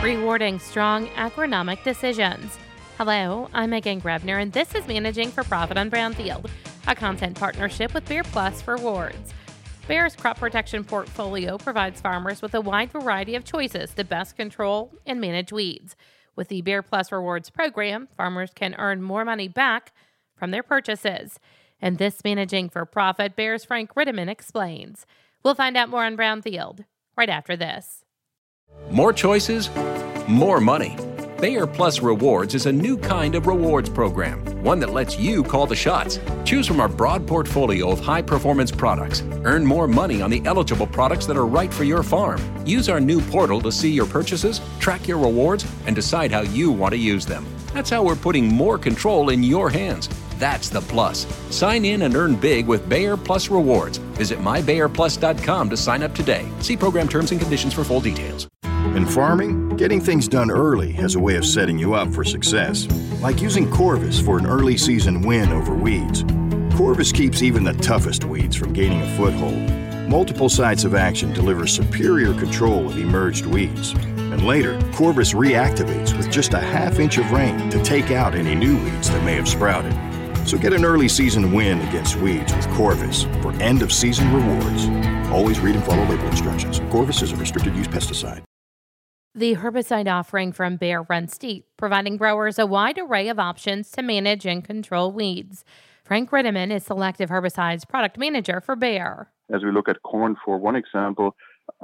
rewarding strong agronomic decisions. Hello, I'm Megan Grebner, and this is Managing for Profit on Brownfield, a content partnership with Bayer Plus Rewards. Bayer's crop protection portfolio provides farmers with a wide variety of choices to best control and manage weeds. With the Bayer Plus Rewards program, farmers can earn more money back from their purchases. And this Managing for Profit, Bayer's Frank Ritteman explains. We'll find out more on Brownfield right after this. More choices, more money. Bayer Plus Rewards is a new kind of rewards program, one that lets you call the shots. Choose from our broad portfolio of high-performance products. Earn more money on the eligible products that are right for your farm. Use our new portal to see your purchases, track your rewards, and decide how you want to use them. That's how we're putting more control in your hands. That's the plus. Sign in and earn big with Bayer Plus Rewards. Visit mybayerplus.com to sign up today. See program terms and conditions for full details. In farming, getting things done early has a way of setting you up for success. Like using Corvus for an early season win over weeds. Corvus keeps even the toughest weeds from gaining a foothold. Multiple sites of action deliver superior control of emerged weeds. And later, Corvus reactivates with just a half inch of rain to take out any new weeds that may have sprouted. So get an early season win against weeds with Corvus for end of season rewards. Always read and follow label instructions. Corvus is a restricted use pesticide. The herbicide offering from Bayer runs deep, providing growers a wide array of options to manage and control weeds. Frank Ritteman is Selective Herbicides Product Manager for Bayer. As we look at corn for one example,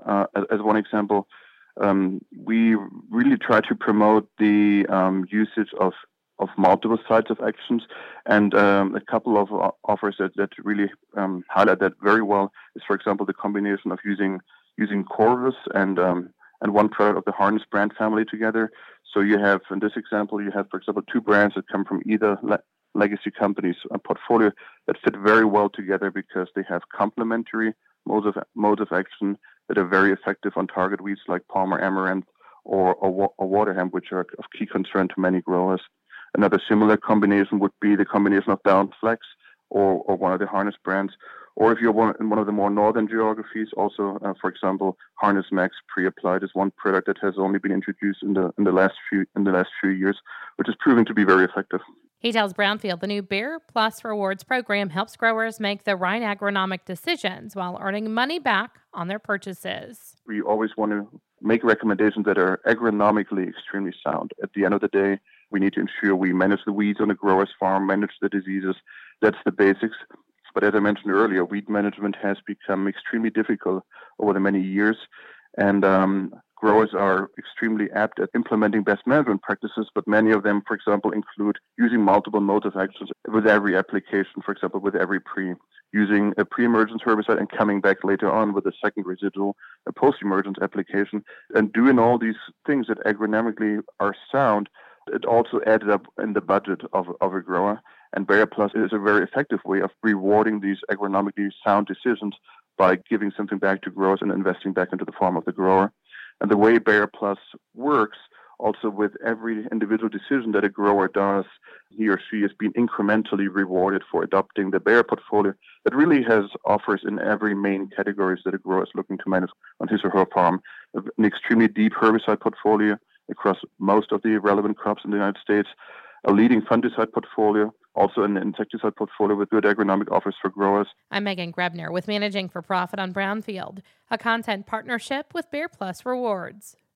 we really try to promote the usage of multiple sites of actions, and a couple of offers that really highlight that very well is, for example, the combination of using Corvus and one product of the Harness brand family together. So you have, in this example, for example, two brands that come from either legacy companies, a portfolio that fit very well together because they have complementary modes of action that are very effective on target weeds like palmer amaranth or water hemp, which are of key concern to many growers. Another similar combination would be the combination of Down Flex or one of the Harness brands. Or if you're in one of the more northern geographies, also, for example, Harness Max pre-applied is one product that has only been introduced in the last few years, which is proving to be very effective. He tells Brownfield the new Bayer Plus Rewards program helps growers make the right agronomic decisions while earning money back on their purchases. We always want to make recommendations that are agronomically extremely sound. At the end of the day, we need to ensure we manage the weeds on the grower's farm, manage the diseases. That's the basics. But as I mentioned earlier, weed management has become extremely difficult over the many years, and growers are extremely apt at implementing best management practices, but many of them, for example, include using multiple modes of actions with every application, for example, with every using a pre-emergence herbicide and coming back later on with a second residual, a post-emergence application, and doing all these things that agronomically are sound. It also added up in the budget of a grower. And Bayer Plus is a very effective way of rewarding these agronomically sound decisions by giving something back to growers and investing back into the farm of the grower. And the way Bayer Plus works, also with every individual decision that a grower does, he or she is being incrementally rewarded for adopting the Bayer portfolio that really has offers in every main categories that a grower is looking to manage on his or her farm. An extremely deep herbicide portfolio across most of the relevant crops in the United States, a leading fungicide portfolio, also an insecticide portfolio with good agronomic offers for growers. I'm Megan Grebner with Managing for Profit on Brownfield, a content partnership with Bayer Plus Rewards.